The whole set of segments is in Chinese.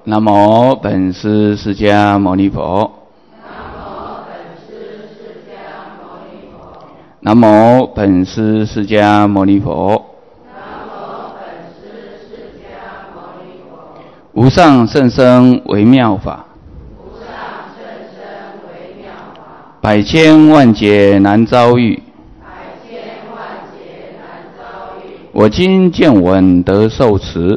南无本师释迦牟尼佛。南无本师释迦牟尼佛。无上甚深微妙法，百千万劫难遭遇。我今见闻得受持，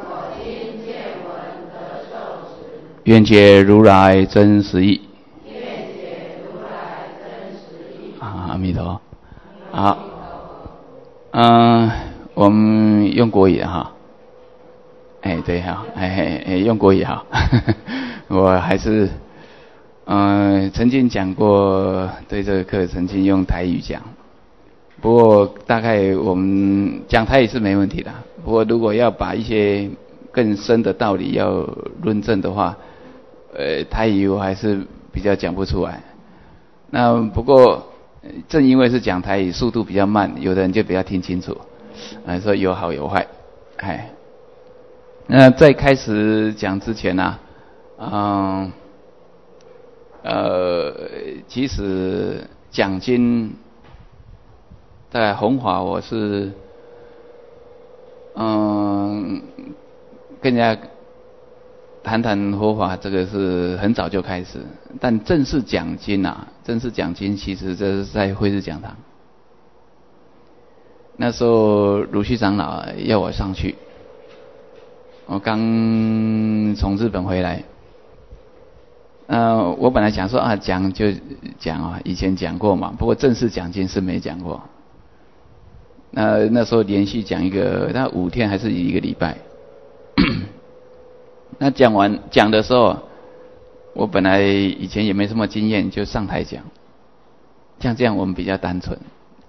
愿解如来真实义。阿弥陀。好，我们用国语哈。对哈，用国语哈。我还是曾经讲过，对这个课曾经用台语讲。不过大概我们讲台语是没问题的。不过如果要把一些更深的道理要论证的话，台语我还是比较讲不出来。那不过正因为是讲台语，速度比较慢，有的人就比较听清楚，说有好有坏。那在开始讲之前呢，其实讲经在弘法，我是跟人家谈佛法，这个是很早就开始。但正式讲经其实这是在慧日讲堂。那时候鲁旭长老要我上去，我刚从日本回来。我本来想说讲就讲以前讲过嘛，不过正式讲经是没讲过。那时候连续讲大概5天还是1个礼拜。那讲的时候，我本来以前也没什么经验，就上台讲。像这样我们比较单纯，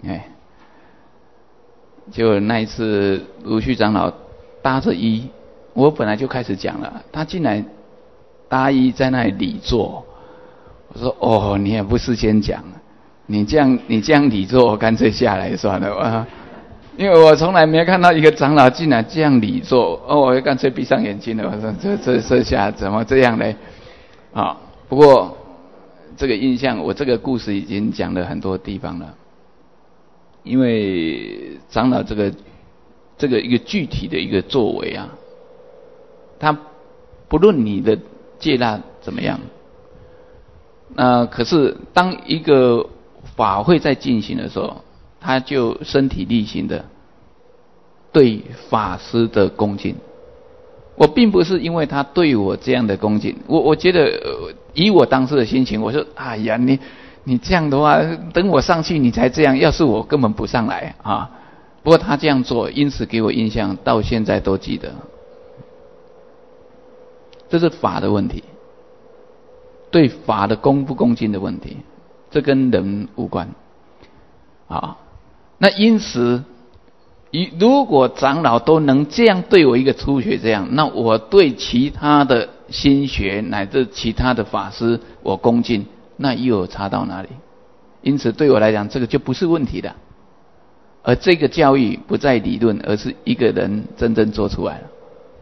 就那一次鲁旭长老搭着衣，我本来就开始讲了，他进来搭衣在那里礼坐。我说你也不事先讲，你这样礼坐，我干脆下来算了。因为我从来没看到一个长老进来这样礼坐，我干脆闭上眼睛了。我说这下怎么这样呢？不过这个印象，我这个故事已经讲了很多地方了。因为长老这个一个具体的一个作为他不论你的戒律怎么样，可是当一个法会在进行的时候，他就身体力行的对法师的恭敬。我并不是因为他对我这样的恭敬，我觉得以我当时的心情，我说哎呀，你这样的话，等我上去你才这样，要是我根本不上来不过他这样做，因此给我印象到现在都记得。这是法的问题，对法的恭不恭敬的问题，这跟人无关。那因此如果长老都能这样对我一个初学这样，那我对其他的新学乃至其他的法师我恭敬，那又有差到哪里？因此对我来讲，这个就不是问题的。而这个教育不在理论，而是一个人真正做出来了，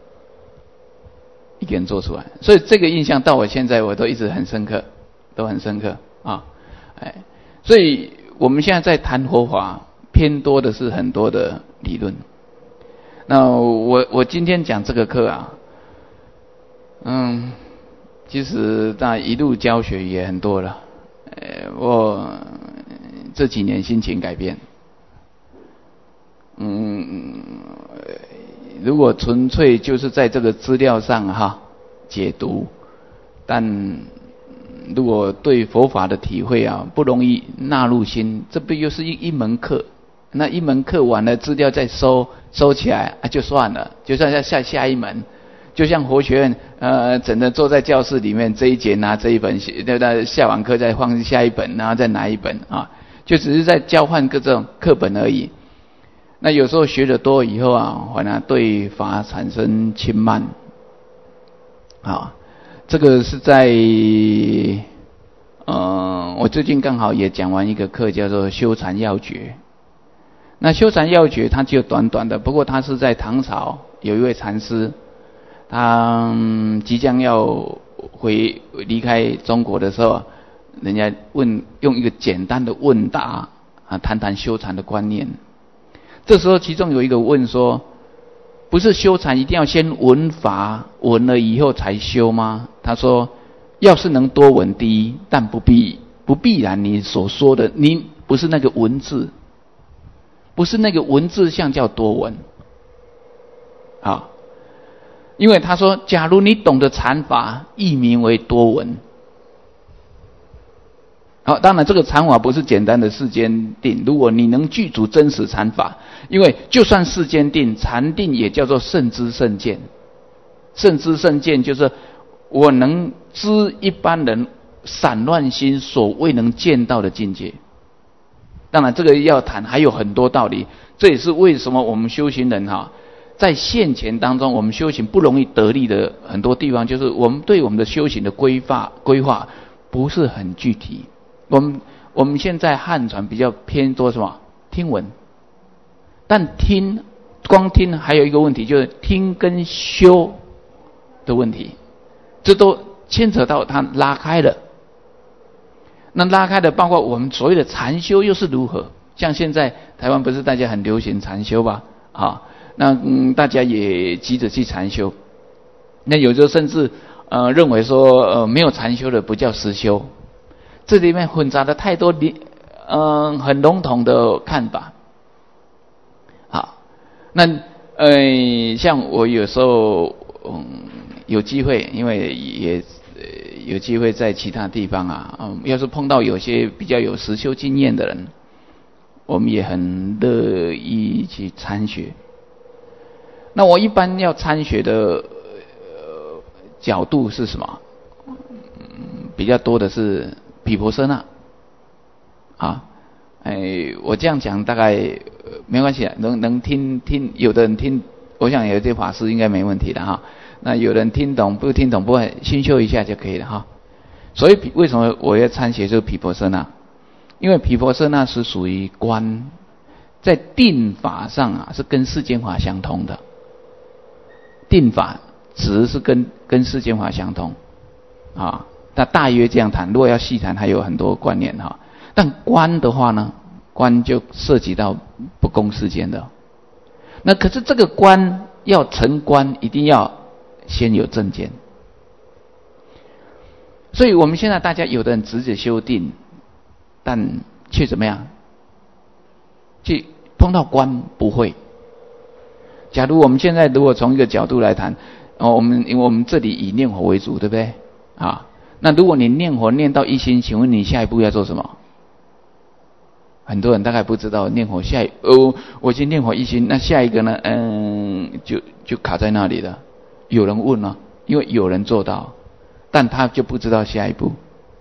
一个人做出来。所以这个印象到我现在我都一直很深刻，都很深刻所以我们现在在谈佛法，偏多的是很多的理论。那我今天讲这个课其实一路教学也很多了。我这几年心情改变。如果纯粹就是在这个资料上解读，但如果对佛法的体会不容易纳入心，这不又是一门课？那一门课完了，资料再收起来就算了，就算下一门。就像佛学院整的坐在教室里面，这一节拿这一本，下完课再放下一本，然后再拿一本就只是在交换各种课本而已。那有时候学得多以后反而对法产生轻慢这个是在我最近刚好也讲完一个课，叫做修禅要诀。那修禅要诀它就短短的，不过它是在唐朝有一位禅师， 他即将要离开中国的时候，人家用一个简单的问答谈谈修禅的观念。这时候其中有一个问说，不是修禅一定要先闻法，闻了以后才修吗？他说，要是能多闻第一，但不必然你所说的，你不是那个文字，不是那个文字像叫多闻。因为他说，假如你懂得禅法，亦名为多闻。当然这个禅法不是简单的世间定，如果你能具足真实禅法，因为就算世间定，禅定也叫做圣知圣见。圣知圣见就是我能知一般人散乱心所未能见到的境界。当然这个要谈还有很多道理，这也是为什么我们修行人在现前当中，我们修行不容易得力的很多地方，就是我们对我们的修行的规划不是很具体。我们现在汉传比较偏多什么？听闻。但光听还有一个问题，就是听跟修的问题，这都牵扯到它拉开了。那拉开的包括我们所谓的禅修又是如何？像现在台湾不是大家很流行禅修吧？那大家也急着去禅修。那有时候甚至认为说没有禅修的不叫实修。这里面混杂了太多很笼统的看法。那像我有时候有机会，因为也有机会在其他地方要是碰到有些比较有实修经验的人，我们也很乐意去参学。那我一般要参学的角度是什么？比较多的是毗婆舍那。我这样讲大概没关系，能听，有的人听，我想有些法师应该没问题的那有人听懂不听懂，不会心修一下就可以了所以为什么我要参学这个毗婆舍那？因为毗婆舍那是属于观，在定法上是跟世间法相通的。定法只是跟世间法相通那大约这样谈，如果要细谈还有很多观念但观的话呢，观就涉及到不共世间的。那可是这个观要成观，一定要先有正见。所以我们现在大家有的人直接修定，但却怎么样？去碰到观不会。假如我们现在如果从一个角度来谈，因为我们这里以念佛为主，对不对？那如果你念佛念到一心，请问你下一步要做什么？很多人大概不知道念佛我已经念佛一心，那下一个呢？就卡在那里了。有人问了，因为有人做到，但他就不知道下一步。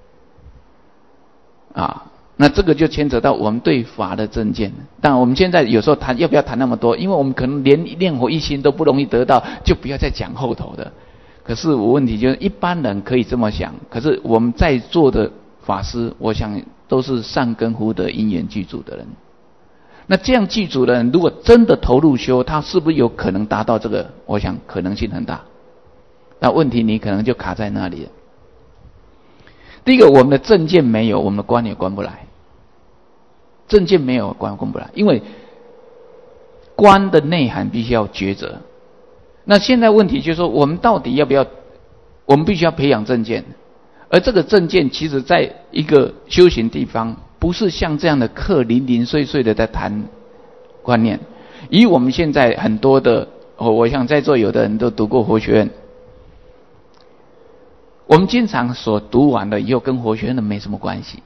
那这个就牵扯到我们对法的正见。但我们现在有时候谈要不要谈那么多？因为我们可能连念佛一心都不容易得到，就不要再讲后头的。可是我问题就是一般人可以这么想，可是我们在座的法师，我想都是善根福德因缘具足的人。那这样具足的人，如果真的投入修，他是不是有可能达到这个？我想可能性很大。那问题你可能就卡在那里了。第一个，我们的正见没有，我们的观也观不来。正见没有，观不来，因为观的内涵必须要抉择。那现在问题就是说，我们到底要不要？我们必须要培养正见，而这个正见其实在一个修行地方，不是像这样的课零零碎碎的在谈观念。以我们现在很多的，我想在座有的人都读过佛学院，我们经常所读完了以后，跟佛学院的没什么关系，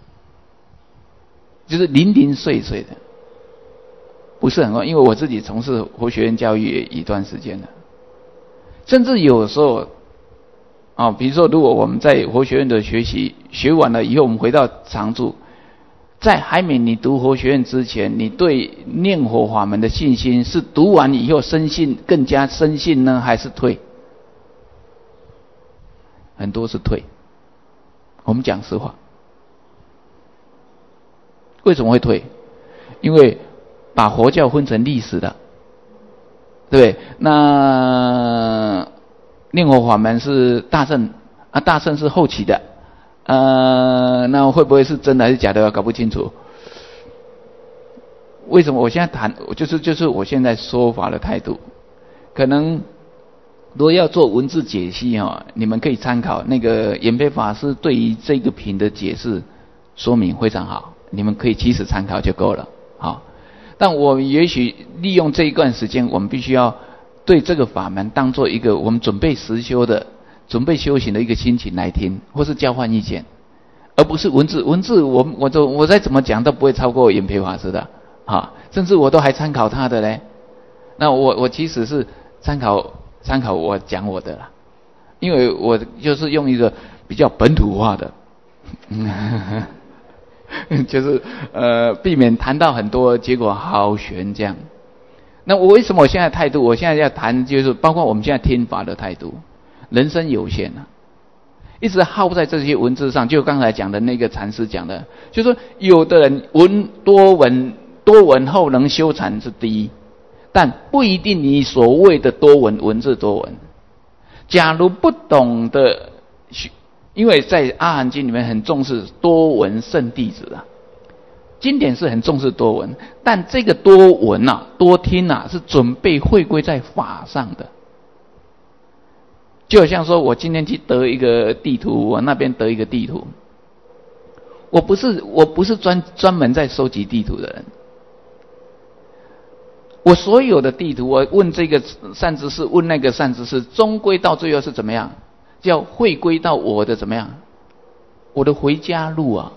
就是零零碎碎的，不是很多。因为我自己从事佛学院教育也一段时间了，甚至有时候比如说如果我们在佛学院的学习学完了以后，我们回到常住，在还没你读佛学院之前，你对念佛法门的信心是读完以后更加深信呢，还是退？很多是退。我们讲实话，为什么会退？因为把佛教分成历史的，对不对？那念佛法门是大乘啊，大乘是后期的，那会不会是真的还是假的？搞不清楚。为什么我现在谈，就是我现在说法的态度，可能如果要做文字解析你们可以参考那个延培法师对于这个品的解释说明非常好，你们可以其实参考就够了。好，但我也许利用这一段时间，我们必须要对这个法门当做一个我们准备实修的、准备修行的一个心情来听，或是交换意见，而不是文字。文字我再怎么讲都不会超过延培法师的。甚至我都还参考他的嘞。那我其实是参考我讲我的啦，因为我就是用一个比较本土化的，就是避免谈到很多结果好悬这样。那我为什么我现在态度？我现在要谈就是包括我们现在听法的态度。人生有限啊，一直耗在这些文字上，就刚才讲的那个禅师讲的，就是说有的人多闻后能修禅是第一，但不一定你所谓的多闻文字多闻。假如不懂得，因为在阿含经里面很重视多闻圣弟子啊，经典是很重视多闻，但这个多闻多听是准备汇归在法上的。就好像说我今天去得一个地图，我那边得一个地图，我不是专门在收集地图的人。我所有的地图，我问这个善知识，问那个善知识，终归到最后是怎么样？叫汇归到我的怎么样？我的回家路啊！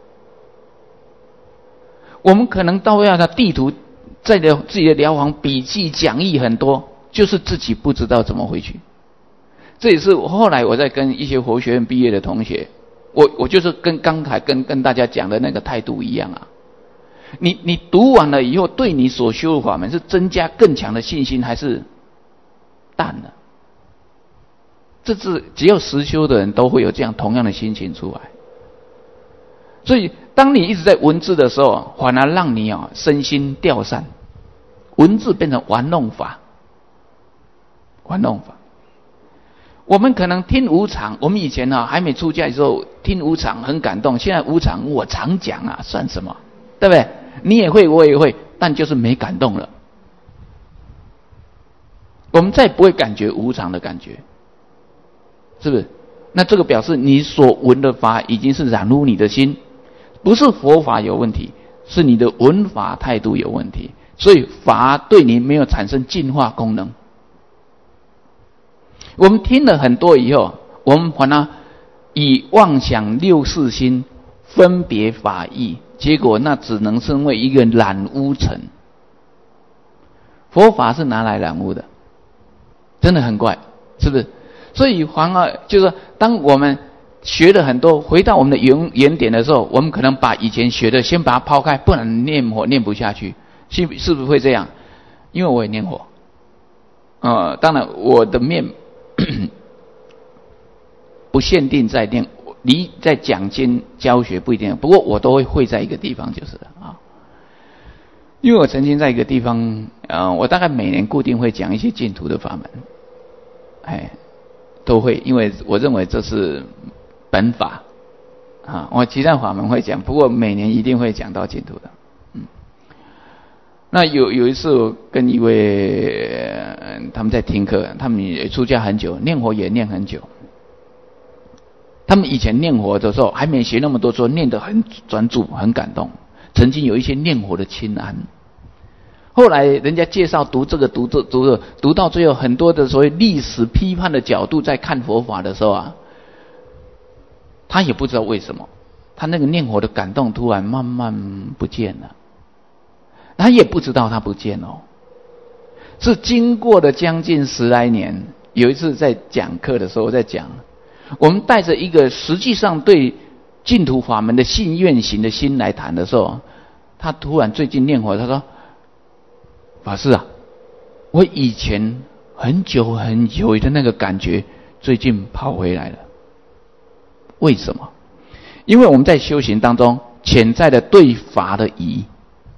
我们可能到要的地图，在自己的疗房笔记讲义很多，就是自己不知道怎么回去。这也是后来我在跟一些佛学院毕业的同学，我就是跟刚才跟大家讲的那个态度一样啊。你读完了以后，对你所修的法门是增加更强的信心，还是淡了？这是只要实修的人都会有这样同样的心情出来。所以，当你一直在文字的时候，反而让你身心掉散，文字变成玩弄法。我们可能听无常，我们以前还没出家的时候听无常很感动，现在无常我常讲啊，算什么？对不对？你也会，我也会，但就是没感动了。我们再不会感觉无常的感觉，是不是？那这个表示你所闻的法已经是染污你的心，不是佛法有问题，是你的闻法态度有问题。所以法对你没有产生净化功能。我们听了很多以后，我们反而以妄想六识心分别法义，结果那只能成为一个染污尘。佛法是拿来染污的，真的很怪，是不是？所以反而就是说，当我们学了很多，回到我们的原点的时候，我们可能把以前学的先把它抛开，不然念佛念不下去，是不是会这样？因为我也念佛，当然我的面不限定在念，你在讲经教学不一定，不过我都会在一个地方就是了啊。因为我曾经在一个地方，我大概每年固定会讲一些净土的法门，都会，因为我认为这是本法啊。我其他法门会讲，不过每年一定会讲到净土的。那有一次我跟一位他们在听课，他们也出家很久，念佛也念很久。他们以前念佛的时候还没学那么多，说念得很专注很感动，曾经有一些念佛的清安。后来人家介绍读这个读到最后，很多的所谓历史批判的角度在看佛法的时候他也不知道为什么，他那个念佛的感动突然慢慢不见了。他也不知道他不见是经过了将近10来年，有一次在讲课的时候，我在讲，我们带着一个实际上对净土法门的信愿行的心来谈的时候，他突然最近念佛，他说：“法师啊，我以前很久很久的那个感觉，最近跑回来了。为什么？因为我们在修行当中潜在的对法的疑。”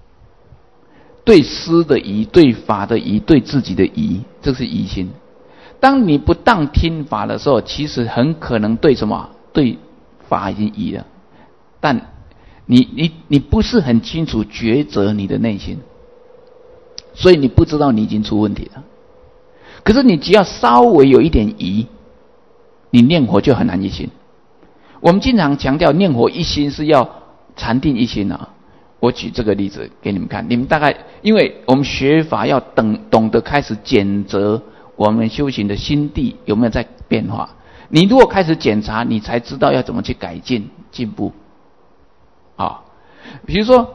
对师的疑，对法的疑，对自己的疑，这是疑心。 当你不当听法的时候，其实很可能对什么？对法已经移了，但你不是很清楚抉择你的内心，所以你不知道你已经出问题了。可是你只要稍微有一点疑，你念佛就很难一心。我们经常强调念佛一心是要禅定一心啊。我举这个例子给你们看，你们大概因为我们学法要懂得开始检测我们修行的心地有没有在变化。你如果开始检查，你才知道要怎么去改进进步。啊，比如说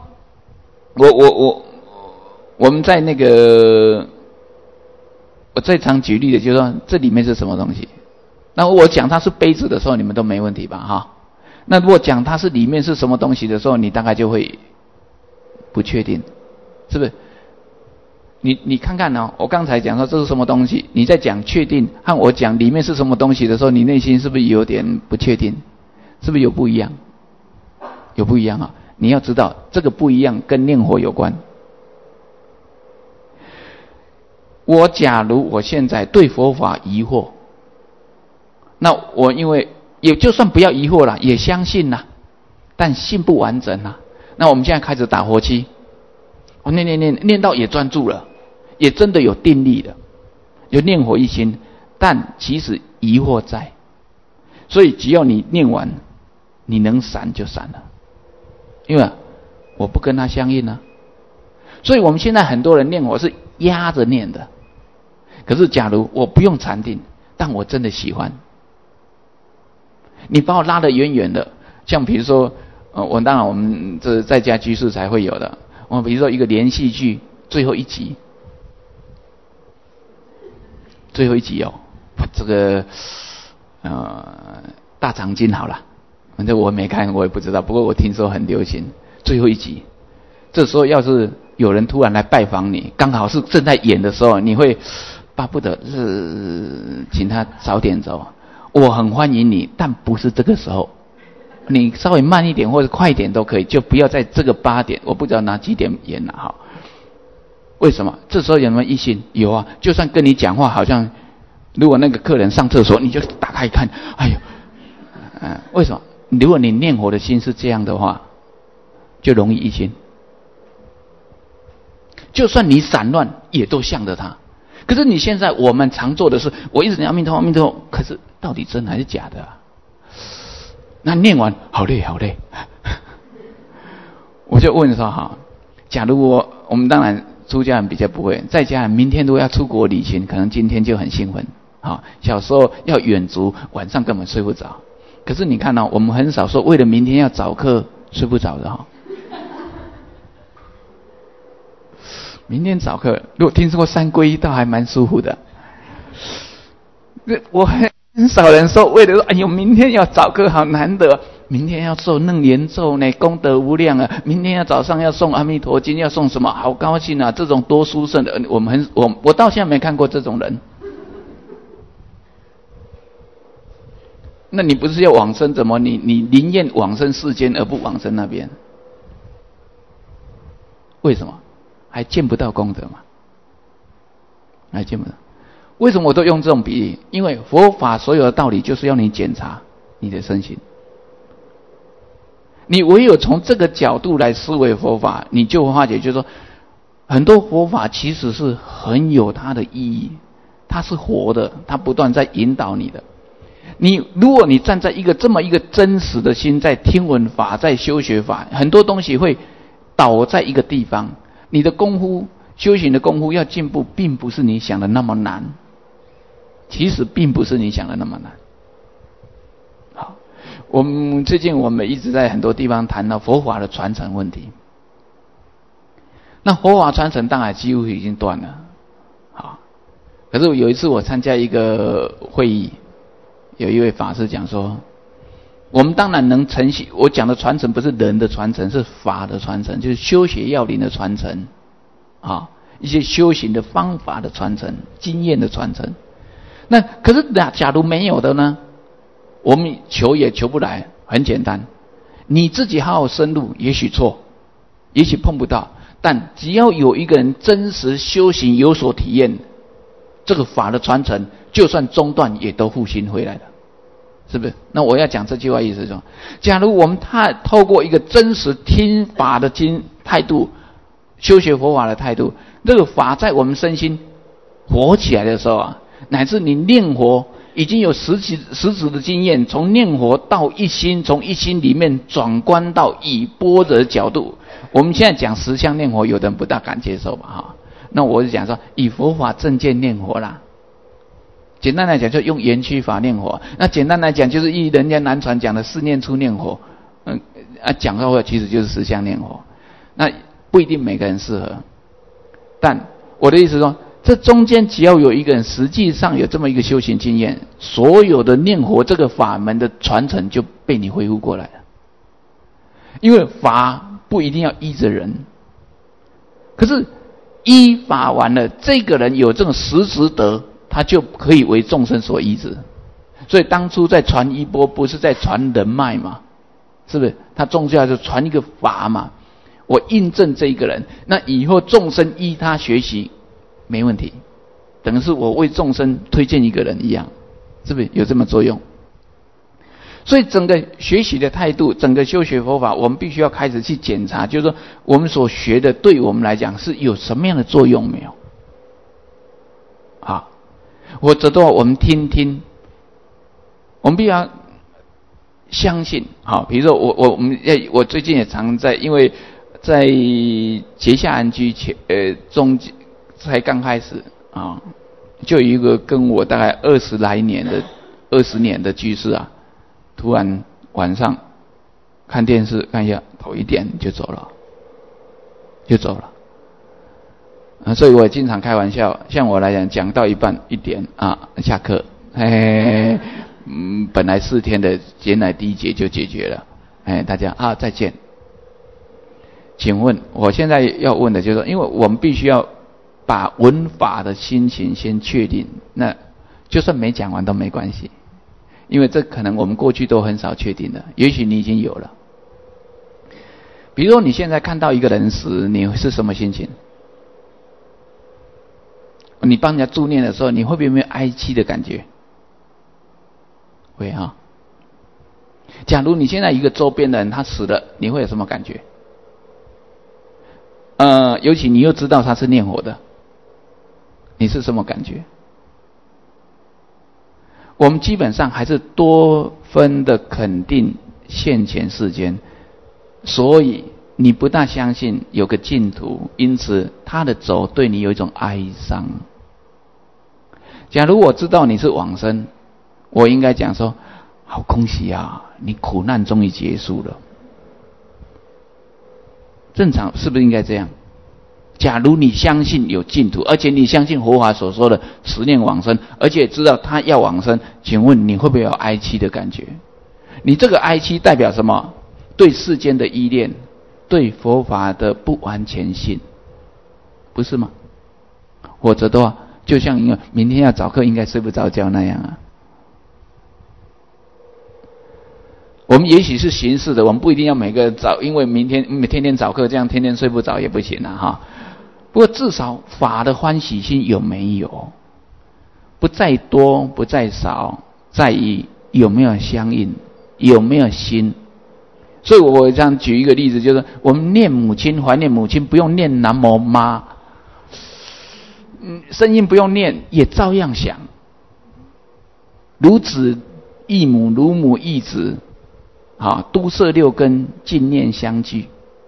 我们在那个我最常举例的就是说这里面是什么东西。那我讲它是杯子的时候，你们都没问题吧？哈。那如果讲它是里面是什么东西的时候，你大概就会不确定，是不是？你看看哦，我刚才讲说这是什么东西，你在讲确定和我讲里面是什么东西的时候，你内心是不是有点不确定？是不是有不一样？有不一样啊！你要知道这个不一样跟念佛有关。我假如我现在对佛法疑惑，那我因为也就算不要疑惑了，也相信啦，但信不完整啦。那我们现在开始打佛七，我念到也专注了，也真的有定力了，有念佛一心，但其实疑惑在。所以只要你念完，你能闪就闪了，因为我不跟他相应啊。所以我们现在很多人念佛是压着念的。可是假如我不用禅定，但我真的喜欢，你把我拉得远远的，像比如说当然我们这在家居士才会有的，我比如说一个连续剧最后一集哦，这个大长今好了，反正我没看，我也不知道，不过我听说很流行。最后一集，这时候要是有人突然来拜访你，刚好是正在演的时候，你会巴不得是请他早点走。我很欢迎你，但不是这个时候，你稍微慢一点或者快一点都可以，就不要在这个8点，我不知道哪几点演了哈。为什么？这时候有没有异性？有啊，就算跟你讲话，好像如果那个客人上厕所，你就打开看，哎呦，为什么？如果你念佛的心是这样的话，就容易一心。就算你散乱，也都向着他。可是你现在我们常做的是，我一直念阿弥陀佛，阿弥陀佛，可是到底真还是假的啊？那念完好累好累，我就问说哈，假如我们当然出家人比较不会，在家人明天如果要出国旅行，可能今天就很兴奋。好，小时候要远足，晚上根本睡不着。可是你看到我们很少说为了明天要早课睡不着的哈。明天早课，如果听说过三皈依，倒还蛮舒服的。我很少人说为了说，哎呦，明天要早课好难得，明天要受楞严咒呢，功德无量啊！明天要早上要诵阿弥陀经，要诵什么？好高兴啊！这种多殊胜的，我到现在没看过这种人。那你不是要往生？怎么你宁愿往生世间而不往生那边？为什么？还见不到功德嘛？还见不到。为什么我都用这种比喻？因为佛法所有的道理就是要你检查你的身心。你唯有从这个角度来思维佛法，你就会发觉，就是说，很多佛法其实是很有它的意义，它是活的，它不断在引导你的。如果你站在这么一个真实的心，在听闻法，在修学法，很多东西会倒在一个地方。你的功夫，修行的功夫要进步，并不是你想的那么难。其实并不是你想的那么难。好，最近我们一直在很多地方谈到佛法的传承问题。那佛法传承当然几乎已经断了。好，可是有一次我参加一个会议，有一位法师讲说，我们当然能承袭，我讲的传承不是人的传承，是法的传承，就是修学要领的传承，一些修行的方法的传承，经验的传承。那可是假如没有的呢？我们求也求不来。很简单，你自己好好深入，也许错，也许碰不到，但只要有一个人真实修行有所体验， 这个法的传承就算中断也都复兴回来了，是不是？那我要讲这句话意思是说，假如我们透过一个真实听法的态度，修学佛法的态度，这个法在我们身心活起来的时候啊，乃至你念佛已经有实质的经验，从念佛到一心，从一心里面转观到以般若的角度。我们现在讲实相念佛，有的人不大敢接受吧哈。那我是讲说以佛法正见念佛啦。简单来讲就用圆曲法念佛，那简单来讲就是依人家南传讲的四念处念佛，讲到话其实就是实相念佛。那不一定每个人适合，但我的意思说，这中间只要有一个人实际上有这么一个修行经验，所有的念佛这个法门的传承就被你恢复过来了。因为法不一定要依着人，可是依法完了，这个人有这种实质德，他就可以为众生所依止。所以当初在传衣钵，不是在传人脉嘛？是不是？他重要就传一个法嘛。我印证这一个人，那以后众生依他学习没问题，等于是我为众生推荐一个人一样，是不是有这么作用？所以整个学习的态度，整个修学佛法，我们必须要开始去检查，就是说我们所学的对我们来讲是有什么样的作用没有？好，或者的话我们听，我们必须要相信。好，比如说我最近也常在，因为在结下安居中才刚开始啊，就有一个跟我大概20年的居士啊，突然晚上看电视看一下，头一点就走了。所以我经常开玩笑，像我来讲到一半1点啊下课，本来4天的原来第一节就解决了，大家再见。请问我现在要问的就是说，因为我们必须要把闻法的心情先确定，那就算没讲完都没关系，因为这可能我们过去都很少确定的，也许你已经有了。比如说你现在看到一个人死，你是什么心情？你帮人家助念的时候，你会不会有没有哀戚的感觉？会啊。假如你现在一个周边的人他死了，你会有什么感觉？尤其你又知道他是念佛的，你是什么感觉？我们基本上还是多分的肯定现前世间，所以你不大相信有个净土，因此他的走对你有一种哀伤。假如我知道你是往生，我应该讲说，好恭喜啊，你苦难终于结束了。正常是不是应该这样？假如你相信有净土，而且你相信佛法所说的持念往生，而且知道他要往生，请问你会不会有哀戚的感觉？你这个哀戚代表什么？对世间的依恋，对佛法的不完全性，不是吗？或者的话，就像一个明天要早课应该睡不着觉那样啊。我们也许是形式的，我们不一定要每个早，因为天天早课，这样天天睡不着也不行啊哈。不过至少法的欢喜心有没有？不在多，不在少，在于有没有相应，有没有心。所以我这样举一个例子，就是我们念母亲，怀念母亲，不用念南无妈，声音不用念，也照样想。如子忆母，如母忆子。都摄6根，净念相继，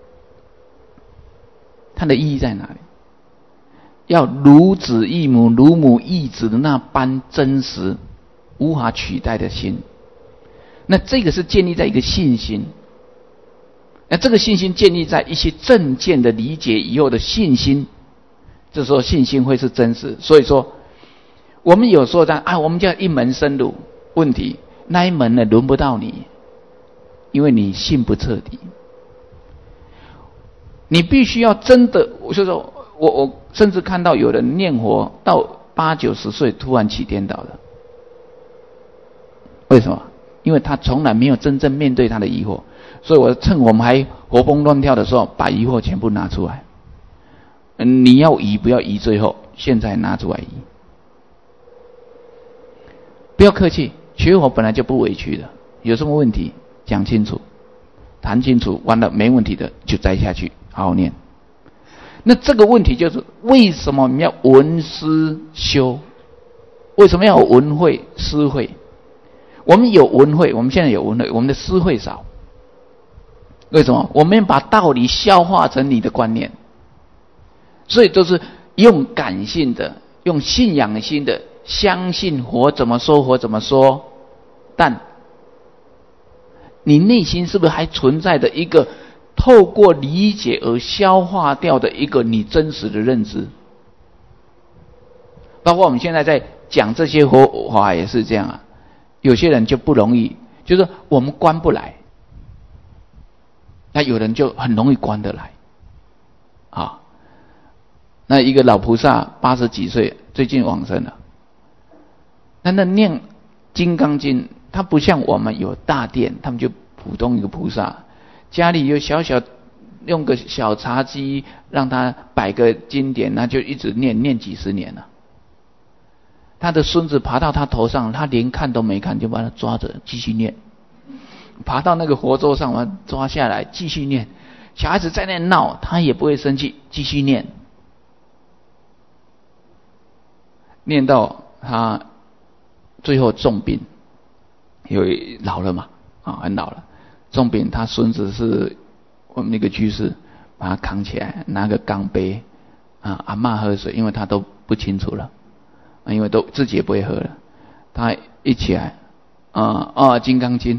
它的意义在哪里？要如子忆母，如母忆子的那般真实无法取代的心。那这个是建立在一个信心，那这个信心建立在一些正见的理解以后的信心，这时候信心会是真实。所以说我们有时候我们叫一门深入，问题那一门呢轮不到你，因为你信不彻底。你必须要真的，我就说我甚至看到有人念佛到80、90岁突然起颠倒了。为什么？因为他从来没有真正面对他的疑惑。所以我趁我们还活蹦乱跳的时候，把疑惑全部拿出来。你要疑不要疑，最后现在拿出来疑。 不要客气，学佛本来就不委屈的，有什么问题讲清楚，谈清楚，完了没问题的就栽下去，好好念。那这个问题就是为什么我们要闻思修？为什么要有闻会思会？我们有闻会，我们现在有闻会，我们的思会少。为什么？我们把道理消化成你的观念，所以都是用感性的，用信仰心的，相信佛怎么说佛怎么说，但你内心是不是还存在着一个透过理解而消化掉的一个你真实的认知？包括我们现在在讲这些佛法也是这样啊，有些人就不容易，就是我们关不来，那有人就很容易关得来啊。那一个老菩萨80几岁，最近往生了，那念金刚经，他不像我们有大殿，他们就普通一个菩萨，家里有小小用个小茶几让他摆个经典，那就一直念几十年了。他的孙子爬到他头上，他连看都没看，就把他抓着继续念。爬到那个佛桌上，把他抓下来继续念。小孩子在那闹，他也不会生气，继续念。念到他最后重病，因为老了嘛，很老了，重病。他孙子是我们那个居士，把他扛起来，拿个钢杯，阿嬷喝水，因为他都不清楚了。因为都自己也不会喝了，他一起来，金刚经，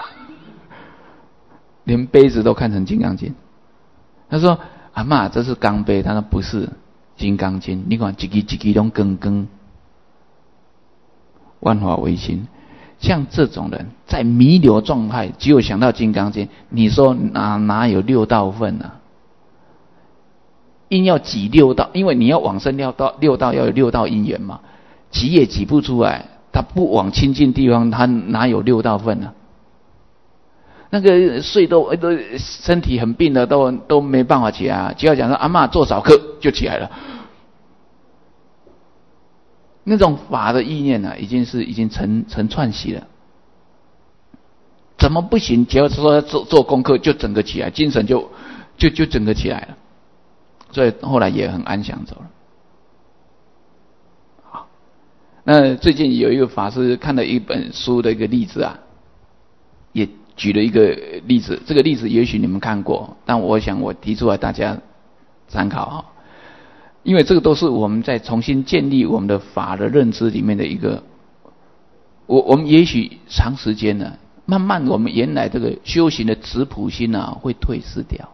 连杯子都看成金刚经。他说：“阿嬷，这是钢杯。”他说：“不是金刚经，你看一支都光光，万法唯心。”像这种人在弥留状态，只有想到金刚经，你说哪有六道分啊？硬要挤六道，因为你要往生六道要有六道因缘嘛。挤也挤不出来，他不往清净地方，他哪有六道分呢？那个睡都身体很病的都没办法起来，只要讲说阿嬷做早课就起来了。那种法的意念已经成串习了。怎么不行？只要说做功课就整个起来，精神就整个起来了。所以后来也很安详走了。那最近有一个法师看了一本书的一个例子啊，也举了一个例子，这个例子也许你们看过，但我想我提出来大家参考啊，因为这个都是我们在重新建立我们的法的认知里面的一个，我们也许长时间呢，慢慢我们原来这个修行的质朴心会退失掉。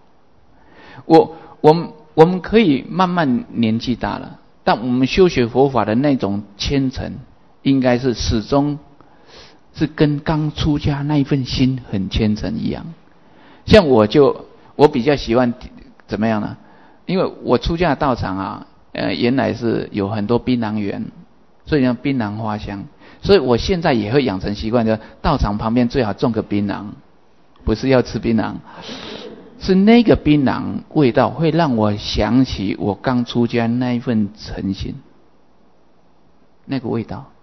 我们可以慢慢年纪大了。但我们修学佛法的那种虔诚，应该是始终跟刚出家那一份心很虔诚一样。像我比较喜欢怎么样呢？因为我出家的道场原来是有很多槟榔园，所以叫槟榔花香。所以我现在也会养成习惯，就道场旁边最好种个槟榔，不是要吃槟榔。是那个槟榔味道会让我想起我刚出家那一份诚心，那个味道。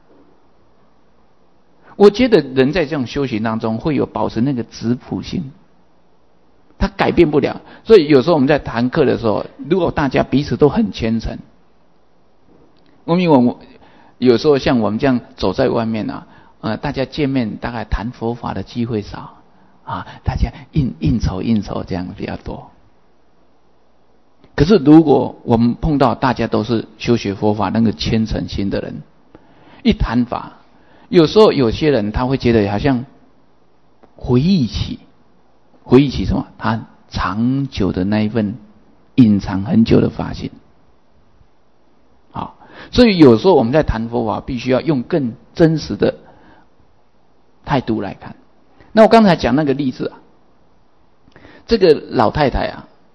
我觉得人在这种修行当中会有保持那个质朴心，他改变不了。所以有时候我们在谈课的时候，如果大家彼此都很虔诚，因为我有时候像我们这样走在外面大家见面大概谈佛法的机会少。大家应酬这样比较多。可是如果我们碰到大家都是修学佛法那个虔诚心的人，一谈法，有时候有些人他会觉得好像回忆起什么？他长久的那一份隐藏很久的法性。所以有时候我们在谈佛法，必须要用更真实的态度来看。那我刚才讲那个例子这个老太太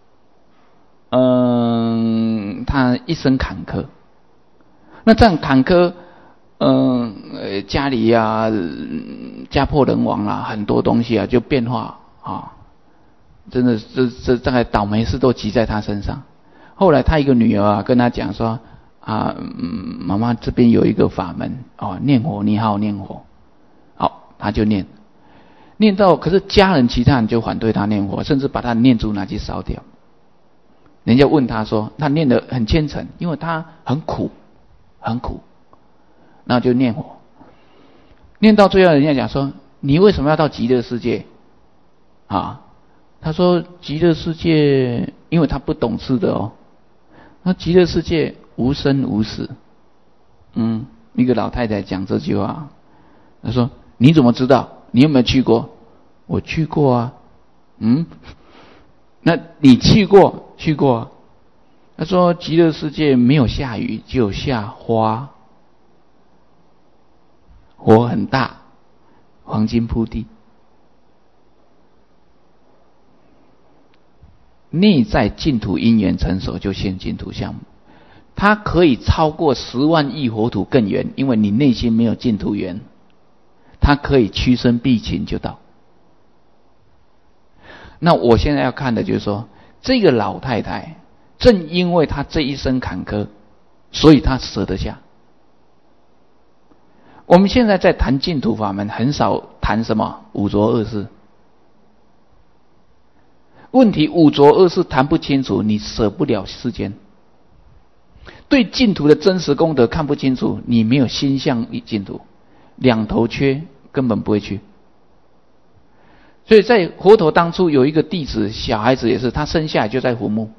她一生坎坷，那这样坎坷，家里家破人亡啦，很多东西就变化真的这大概倒霉事都积在她身上。后来她一个女儿跟她讲说妈妈这边有一个法门念佛，你好好念佛。好，他就念到，可是家人其他人就反对他念佛，甚至把他念珠拿去烧掉。人家问他说，他念得很虔诚，因为他很苦，那就念佛。念到最后，人家讲说，你为什么要到极乐世界？他说极乐世界，因为他不懂事的那极乐世界无生无死。一个老太太讲这句话，她说你怎么知道？你有没有去过？我去过啊。那你去过？去过啊。他说极乐世界没有下雨，只有下花，火很大，黄金铺地。内在净土因缘成熟，就现净土相。它可以超过10万亿佛土更远，因为你内心没有净土缘，它可以屈身避情就到。那我现在要看的就是说，这个老太太正因为她这一生坎坷，所以她舍得下。我们现在在谈净土法门，很少谈什么五浊恶世。问题五浊恶世谈不清楚，你舍不了世间。对净土的真实功德看不清楚，你没有心向净土，两头缺，根本不会去。所以在佛陀当初有一个弟子，小孩子也是，他生下来就在坟墓，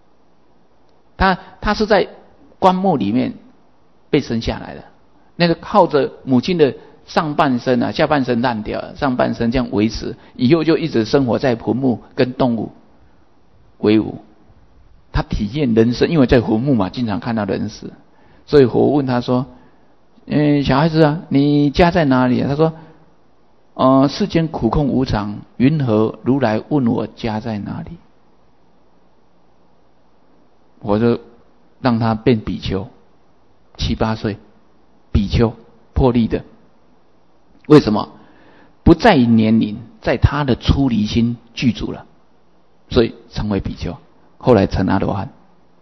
他是在棺木里面被生下来的，那个靠着母亲的上半身下半身烂掉了，上半身这样维持，以后就一直生活在坟墓，跟动物为伍。他体验人生，因为在坟墓嘛，经常看到人死，所以我问他说：“小孩子啊，你家在哪里啊？”他说：“世间苦空无常，云何如来问我家在哪里？”我就让他变比丘，7、8岁，比丘破例的。为什么？不在于年龄，在他的出离心具足了，所以成为比丘。后来成阿罗汉。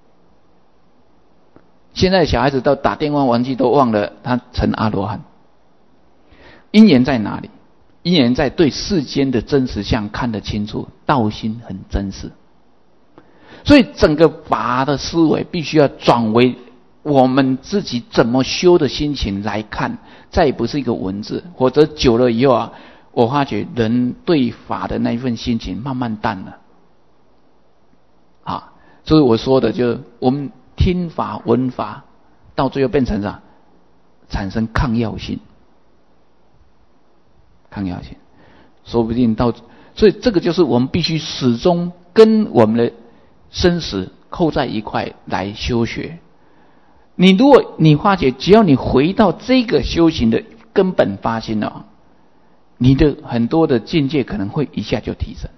现在小孩子都打电话玩具都忘了他成阿罗汉。因缘在哪里？因缘在对世间的真实相看得清楚，道心很真实。所以整个法的思维必须要转为我们自己怎么修的心情来看，再也不是一个文字，否则久了以后我发觉人对法的那一份心情慢慢淡了。所以我说的就是我们听法闻法，到最后变成啥？产生抗药性，说不定所以这个就是我们必须始终跟我们的生死扣在一块来修学。如果你发觉，只要你回到这个修行的根本发心你的很多的境界可能会一下就提升。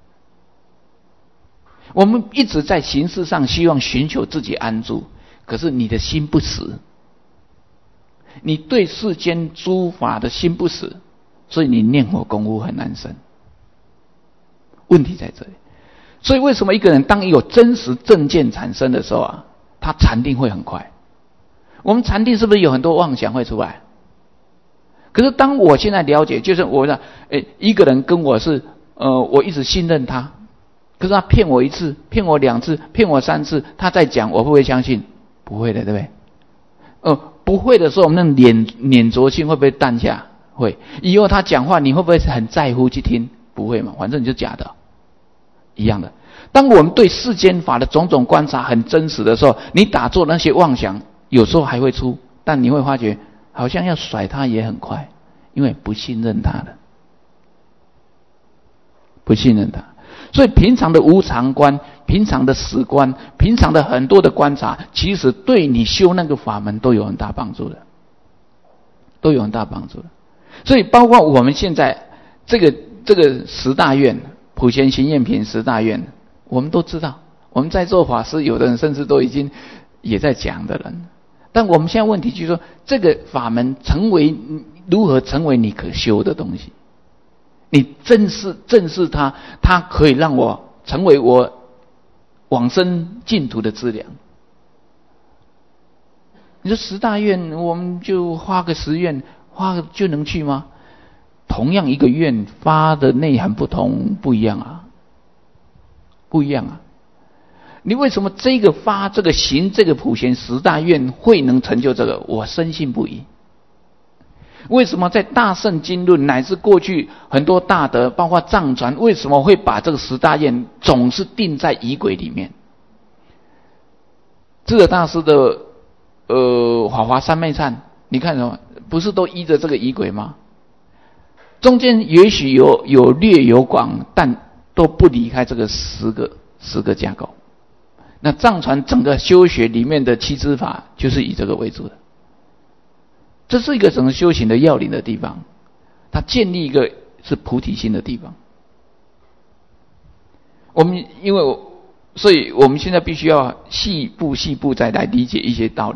我们一直在形式上希望寻求自己安住，可是你的心不死，你对世间诸法的心不死，所以你念佛功夫很难生。问题在这里。所以为什么一个人当有真实正见产生的时候他禅定会很快。我们禅定是不是有很多妄想会出来？可是当我现在了解，就是一个人跟我是我一直信任他，可是他骗我1次，骗我2次，骗我3次，他再讲，我会不会相信？不会的，对不对？不会的时候，我们那黏着性会不会淡下？会。以后他讲话，你会不会很在乎去听？不会嘛，反正你就假的。一样的。当我们对世间法的种种观察很真实的时候，你打坐那些妄想，有时候还会出，但你会发觉，好像要甩它也很快，因为不信任它了，不信任它。所以平常的无常观，平常的实观，平常的很多的观察，其实对你修那个法门都有很大帮助的，都有很大帮助的。所以包括我们现在这个10大愿，普贤行愿品10大愿，我们都知道，我们在做法师，有的人甚至都已经也在讲的人。但我们现在问题就是说，这个法门如何成为你可修的东西？你正视它，它可以让我成为我往生净土的资粮。 你说10大愿，我们就发个10愿，发就能去吗？同样一个愿发的内涵不同，不一样啊，不一样啊。你为什么这个发、这个行、这个普贤10大愿会能成就这个？我深信不疑。为什么在大圣经论乃至过去很多大德，包括藏传，为什么会把这个10大愿总是定在仪轨里面？智者大师的法华三昧忏，你看什么？不是都依着这个仪轨吗？中间也许有略有广，但都不离开这个10个架构。那藏传整个修学里面的七支法就是以这个为主的，这是一个整个修行的要领的地方，它建立一个是菩提心的地方。所以我们现在必须要细步再来理解一些道理。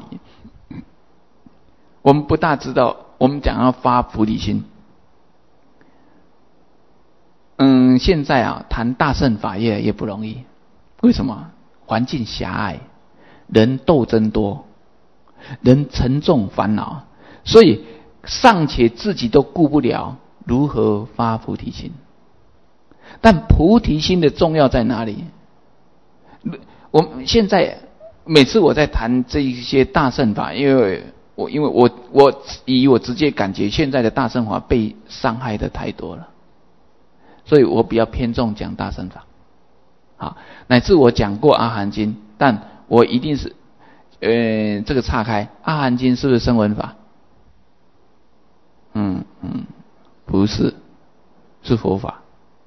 我们不大知道，我们讲要发菩提心。现在啊，谈大乘法越来越不容易。为什么？环境狭隘，人斗争多，人沉重烦恼，所以尚且自己都顾不了，如何发菩提心？但菩提心的重要在哪里？我们现在每次我在谈这一些大乘法，因为我直接感觉现在的大乘法被伤害的太多了，所以我比较偏重讲大乘法。好，乃至我讲过阿含经，但我一定是这个岔开，阿含经是不是声闻法？不是，是佛法。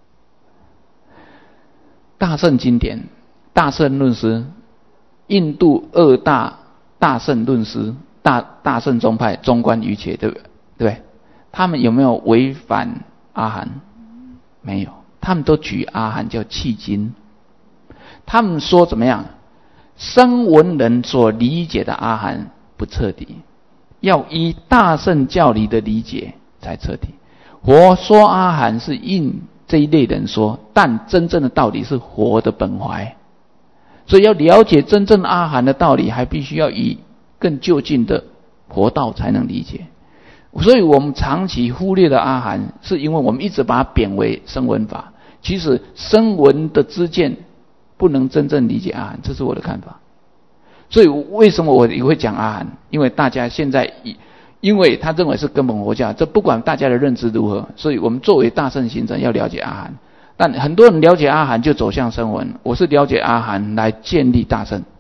大乘经典，大乘论师，印度2大大乘论师，大乘宗派中观瑜伽，对不对？他们有没有违反阿含？没有，他们都举阿含叫契经。他们说怎么样？声闻人所理解的阿含不彻底，要依大乘教理的理解才彻底。佛说阿含是应这一类人说，但真正的道理是佛的本怀，所以要了解真正阿含的道理，还必须要以更就近的佛道才能理解。所以我们长期忽略了阿含，是因为我们一直把它贬为声闻法。其实声闻的知见不能真正理解阿含，这是我的看法。所以为什么我也会讲阿含？因为大家现在因为他认为是根本佛教，这不管大家的认知如何，所以我们作为大乘行者要了解阿含。但很多人了解阿含就走向声闻，我是了解阿含来建立大乘。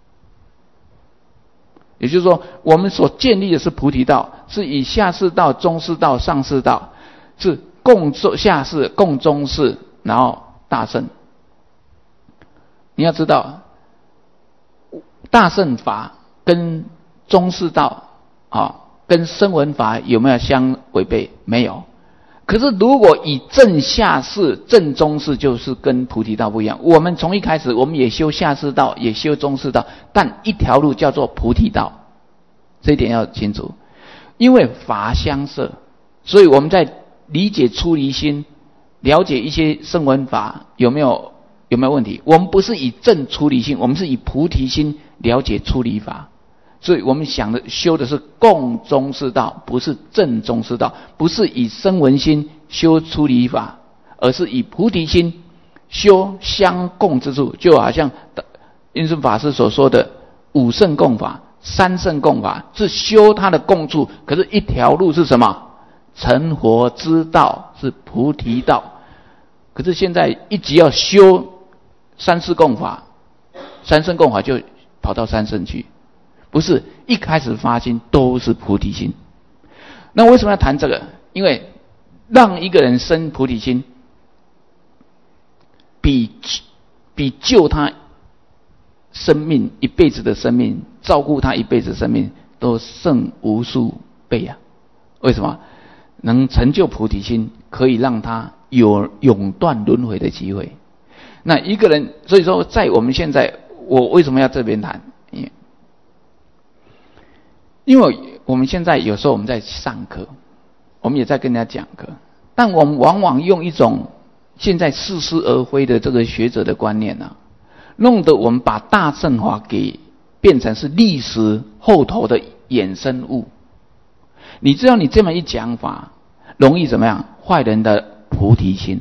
也就是说，我们所建立的是菩提道，是以下士道、中士道、上士道，是共下士、共中士，然后大乘。你要知道，大乘法跟中士道跟声闻法有没有相违背？没有。可是如果以正下士、正中士，就是跟菩提道不一样。我们从一开始我们也修下士道，也修中士道，但一条路叫做菩提道，这一点要清楚。因为法相摄，所以我们在理解出离心，了解一些声闻法有没有问题？我们不是以正出离心，我们是以菩提心了解出离法。所以我们修的是共中士道，不是正中士道，不是以声闻心修出离法，而是以菩提心修相共之处。就好像印顺法师所说的5乘共法、3乘共法，是修它的共处，可是一条路是什么？成佛之道，是菩提道。可是现在一直要修3次共法、3乘共法，就跑到3乘去。不是一开始发心都是菩提心。那为什么要谈这个？因为让一个人生菩提心，比救他生命一辈子的生命，照顾他一辈子的生命，都胜无数倍啊！为什么？能成就菩提心，可以让他有永断轮回的机会。那一个人，所以说在我们现在，我为什么要这边谈？因为我们现在有时候我们在上课，我们也在跟人家讲课，但我们往往用一种现在似是而非的这个学者的观念弄得我们把大乘法给变成是历史后头的衍生物。你知道你这么一讲法，容易怎么样？坏人的菩提心。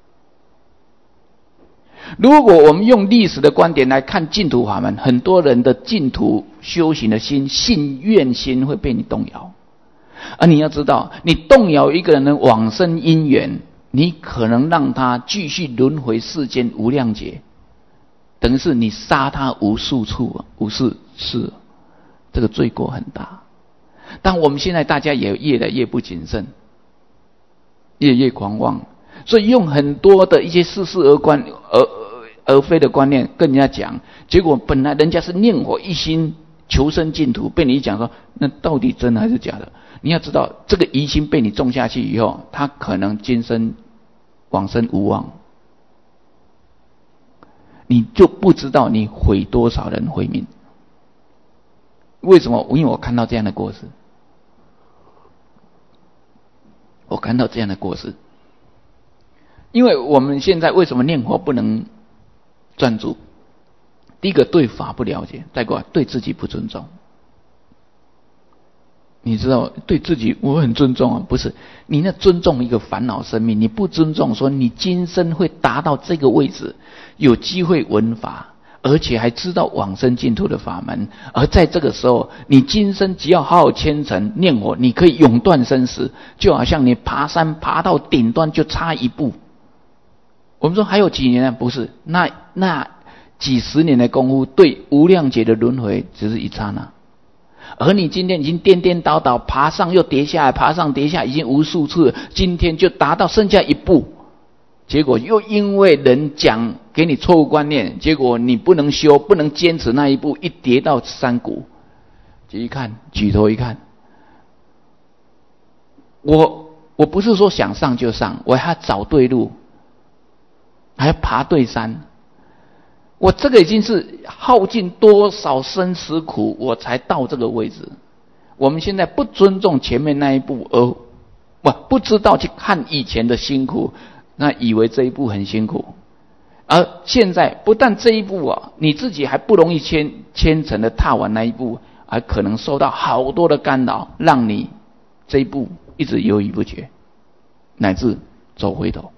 如果我们用历史的观点来看净土法门，很多人的净土修行的心、信愿心会被你动摇。而你要知道，你动摇一个人的往生因缘，你可能让他继续轮回世间无量劫，等于是你杀他无数处、无数次，这个罪过很大。但我们现在大家也越来越不谨慎，越来越狂妄，所以用很多的一些似是而非的观念跟人家讲，结果本来人家是念佛一心求生净土，被你一讲说，那到底真还是假的？你要知道，这个疑心被你种下去以后，他可能今生往生无望，你就不知道你毁多少人慧命。为什么？因为我看到这样的过失，我看到这样的过失。因为我们现在为什么念佛不能专注？第一个，对法不了解，再过来对自己不尊重。你知道，对自己我很尊重啊，不是你那尊重一个烦恼生命，你不尊重说你今生会达到这个位置，有机会闻法，而且还知道往生净土的法门，而在这个时候，你今生只要好好虔诚念佛，你可以永断生死，就好像你爬山爬到顶端就差一步。我们说还有几年呢？不是，那几十年的功夫，对无量劫的轮回只是一刹那。而你今天已经颠颠倒倒，爬上又跌下来，爬上跌下，已经无数次，今天就达到剩下一步，结果又因为人讲给你错误观念，结果你不能修，不能坚持那一步，一跌到山谷，就一看，举头一看，我不是说想上就上，我还要找对路，还要爬对山。我这个已经是耗尽多少生死苦，我才到这个位置。我们现在不尊重前面那一步，而不知道去看以前的辛苦，那以为这一步很辛苦。而现在不但这一步你自己还不容易虔诚的踏完那一步，还可能受到好多的干扰，让你这一步一直犹豫不决，乃至走回头。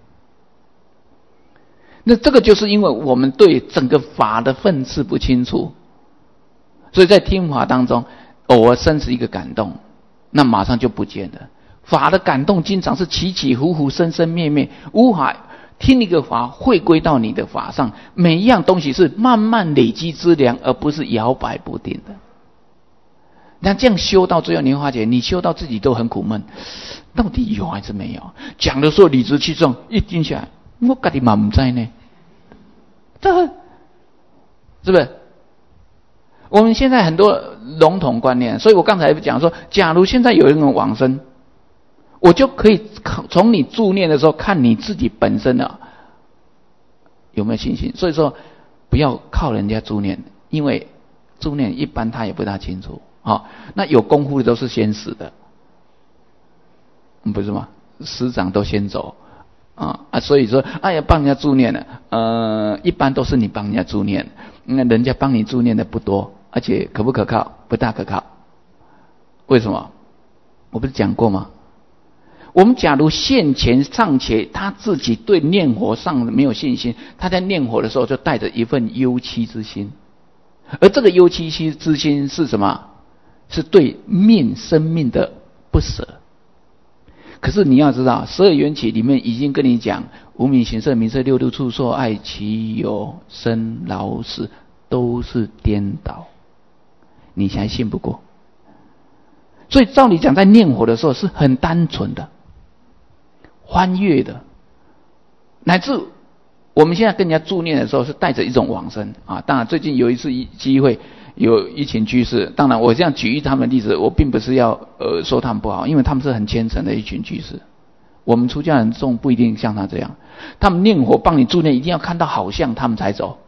那这个就是因为我们对整个法的分次不清楚，所以在听法当中偶尔生起一个感动，那马上就不见了。法的感动经常是起起伏伏，生生灭灭，无法听一个法汇归到你的法上，每一样东西是慢慢累积资粮，而不是摇摆不定的。那这样修到最后，你会发觉你修到自己都很苦闷，到底有还是没有？讲的时候理直气壮，一听起来我自己也不知道呢，这是不是？我们现在很多笼统观念，所以我刚才讲说，假如现在有一个人往生，我就可以从你助念的时候看你自己本身有没有信心。所以说不要靠人家助念，因为助念一般他也不大清楚。那有功夫的都是先死的，不是吗？师长都先走所以说帮人家助念了，一般都是你帮人家助念，那人家帮你助念的不多，而且可不可靠？不大可靠。为什么？我不是讲过吗？我们假如现前尚且他自己对念佛上没有信心，他在念佛的时候就带着一份忧戚之心，而这个忧戚之心是什么？是对生命的不舍。可是你要知道，12缘起里面已经跟你讲，无明行识名色六度触受爱其有生老死都是颠倒，你还信不过。所以照理讲，在念佛的时候是很单纯的、欢悦的，乃至我们现在跟人家助念的时候是带着一种往生当然最近有一次机会，有一群居士，当然我这样举他们的例子，我并不是要说他们不好，因为他们是很虔诚的一群居士。我们出家人众不一定像他这样，他们念佛帮你助念，一定要看到好像他们才走。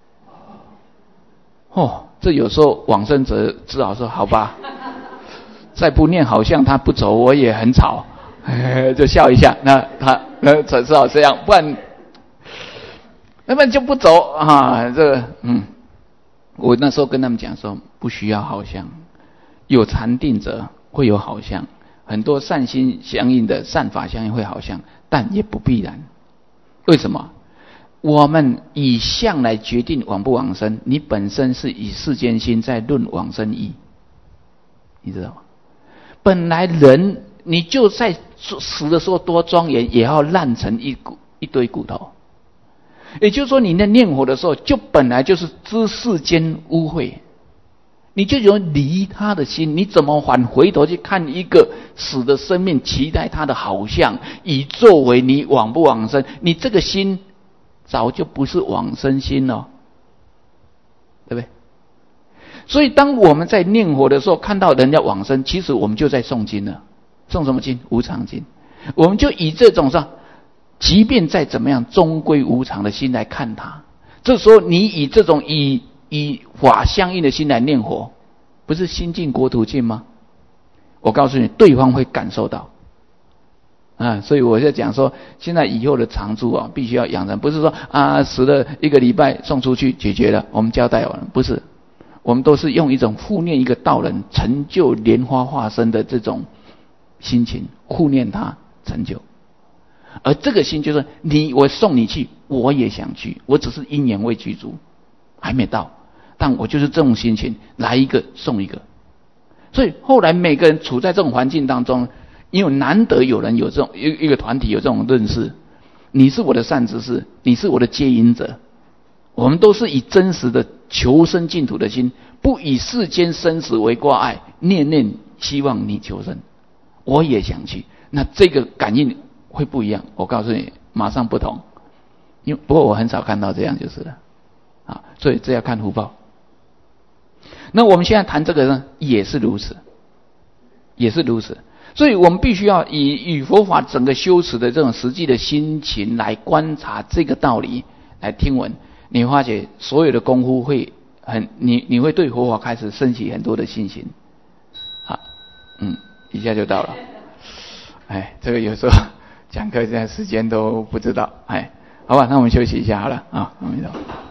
这有时候往生者只好说好吧，再不念好像他不走，我也很吵，就笑一下。那他只好这样，不然就不走这个我那时候跟他们讲说，不需要好相，有禅定者会有好相，很多善心相应的善法相应会好相，但也不必然。为什么？我们以相来决定往不往生，你本身是以世间心在论往生意，你知道吗？本来人你就在死的时候多庄严，也要烂成一堆骨头。也就是说，你在念佛的时候，就本来就是知世间污秽，你就有离他的心，你怎么还回头去看一个死的生命，期待他的好相，以作为你往不往生？你这个心早就不是往生心了，对不对？所以当我们在念佛的时候，看到人家往生，其实我们就在诵经了。诵什么经？无常经。我们就以这种上，即便再怎么样，终归无常的心来看它。这时候你以这种以法相应的心来念佛，不是心净国土净吗？我告诉你，对方会感受到。所以我在讲说，现在以后的常住啊，必须要养成，不是说死了1个礼拜送出去解决了，我们交代完了，不是。我们都是用一种护念一个道人成就莲花化身的这种心情护念他成就。而这个心就是我送你去，我也想去，我只是因缘未具足，还没到，但我就是这种心情，来一个送一个。所以后来每个人处在这种环境当中，因为难得有人有这种一个团体有这种认识，你是我的善知识，你是我的接引者，我们都是以真实的求生净土的心，不以世间生死为挂碍，念念希望你求生，我也想去，那这个感应会不一样。我告诉你，马上不同。不过我很少看到这样就是了所以这要看福报。那我们现在谈这个呢，也是如此，也是如此。所以我们必须要以佛法整个修持的这种实际的心情来观察这个道理，来听闻，你发觉所有的功夫会你会对佛法开始升起很多的信心。一下就到了。这个有时候讲课现在时间都不知道。好吧，那我们休息一下好了阿弥陀佛。